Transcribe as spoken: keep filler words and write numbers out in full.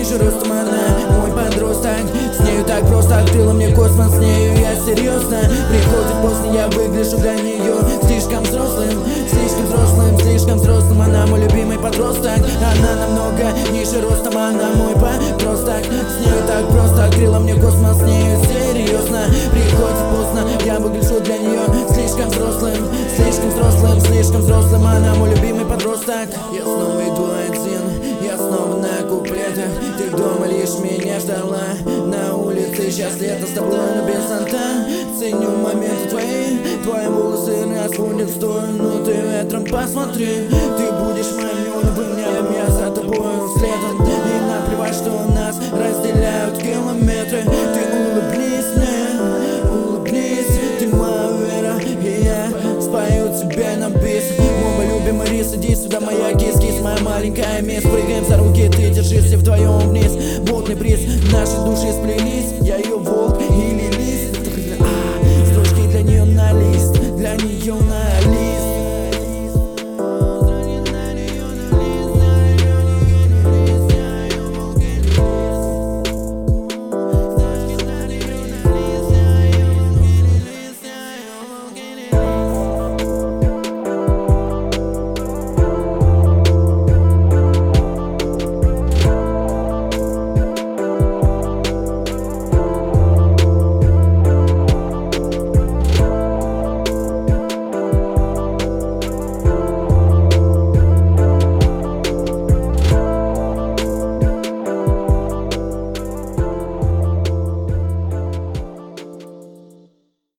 ниже ростом она, мой подросток. С нею так просто открыла мне космос, с нею я серьезно. Приходит поздно, я выгляжу для нее слишком взрослым, слишком взрослым, слишком взрослым. Она мой любимый подросток, она намного ниже ростом, она мой подросток. С нею так просто открыла мне космос, с нею серьезно. Приходит поздно, я выгляжу для нее слишком взрослым, слишком взрослым, слишком взрослым. Она мой любимый подросток. Я снова иду один, я снова на куплетах. Ты дома лишь меня ждала, на улице сейчас лето с тобой, но без зонта. Ценю моменты твои, твои волосы разводят в сторону. Ты ветром посмотри, ты будешь моим любым небом, я за тобой следом. И наплевать, что нас разделяют километры. Ты улыбнись мне, улыбнись, ты моя вера, и я спою тебе на бис. Мой любимый рис, иди сюда, моя кис-кис, моя маленькая мисс. Прыгаем за руки, ты держишься вдвоем вниз. Водный бриз, наши души сплелись, я ее волк,